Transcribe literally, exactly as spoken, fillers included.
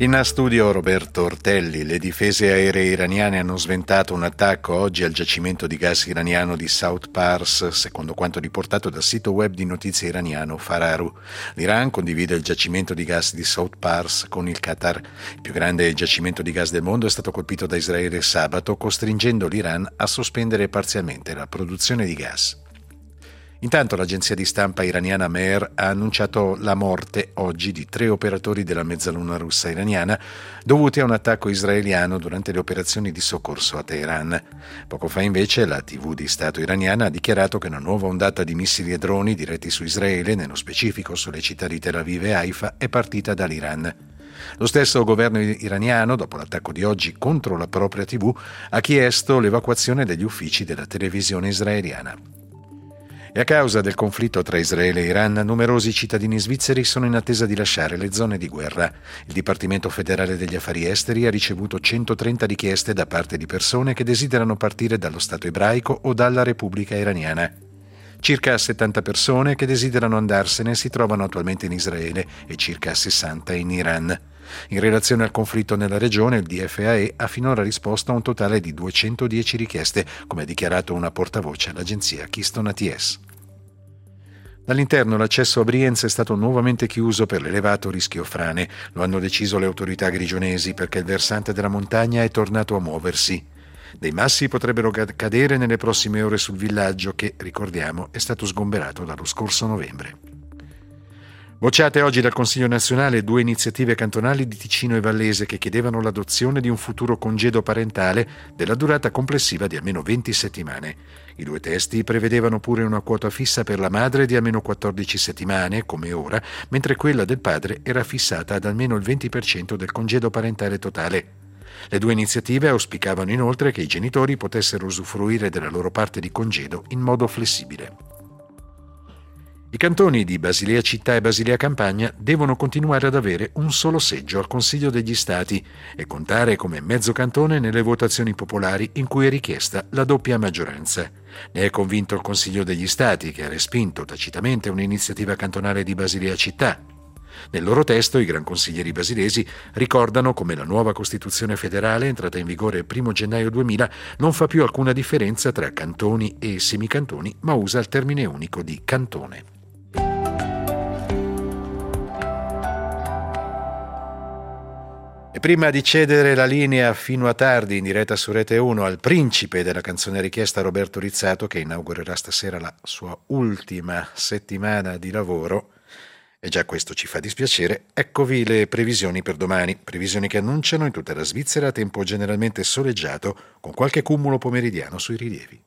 In studio Roberto Ortelli. Le difese aeree iraniane hanno sventato un attacco oggi al giacimento di gas iraniano di South Pars, secondo quanto riportato dal sito web di notizie iraniano Fararu. L'Iran condivide il giacimento di gas di South Pars con il Qatar. Il più grande giacimento di gas del mondo è stato colpito da Israele sabato, costringendo l'Iran a sospendere parzialmente la produzione di gas. Intanto l'agenzia di stampa iraniana Mehr ha annunciato la morte oggi di tre operatori della mezzaluna russa iraniana dovuti a un attacco israeliano durante le operazioni di soccorso a Teheran. Poco fa invece la tivù di Stato iraniana ha dichiarato che una nuova ondata di missili e droni diretti su Israele, nello specifico sulle città di Tel Aviv e Haifa, è partita dall'Iran. Lo stesso governo iraniano, dopo l'attacco di oggi contro la propria tivù, ha chiesto l'evacuazione degli uffici della televisione israeliana. E a causa del conflitto tra Israele e Iran, numerosi cittadini svizzeri sono in attesa di lasciare le zone di guerra. Il Dipartimento federale degli affari esteri ha ricevuto centotrenta richieste da parte di persone che desiderano partire dallo Stato ebraico o dalla Repubblica iraniana. Circa settanta persone che desiderano andarsene si trovano attualmente in Israele e circa sessanta in Iran. In relazione al conflitto nella regione, il D F A E ha finora risposto a un totale di duecentodieci richieste, come ha dichiarato una portavoce all'agenzia Keystone A T S. Dall'interno l'accesso a Brienz è stato nuovamente chiuso per l'elevato rischio frane. Lo hanno deciso le autorità grigionesi perché il versante della montagna è tornato a muoversi. Dei massi potrebbero cadere nelle prossime ore sul villaggio che, ricordiamo, è stato sgomberato dallo scorso novembre. Bocciate oggi dal Consiglio nazionale due iniziative cantonali di Ticino e Vallese che chiedevano l'adozione di un futuro congedo parentale della durata complessiva di almeno venti settimane. I due testi prevedevano pure una quota fissa per la madre di almeno quattordici settimane, come ora, mentre quella del padre era fissata ad almeno il venti per cento del congedo parentale totale. Le due iniziative auspicavano inoltre che i genitori potessero usufruire della loro parte di congedo in modo flessibile. I cantoni di Basilea Città e Basilea Campagna devono continuare ad avere un solo seggio al Consiglio degli Stati e contare come mezzo cantone nelle votazioni popolari in cui è richiesta la doppia maggioranza. Ne è convinto il Consiglio degli Stati, che ha respinto tacitamente un'iniziativa cantonale di Basilea Città. Nel loro testo i gran consiglieri basilesi ricordano come la nuova Costituzione federale, entrata in vigore il primo gennaio duemila, non fa più alcuna differenza tra cantoni e semicantoni, ma usa il termine unico di cantone. E prima di cedere la linea fino a tardi in diretta su Rete uno al principe della canzone richiesta Roberto Rizzato, che inaugurerà stasera la sua ultima settimana di lavoro, e già questo ci fa dispiacere, eccovi le previsioni per domani. Previsioni che annunciano in tutta la Svizzera tempo generalmente soleggiato con qualche cumulo pomeridiano sui rilievi.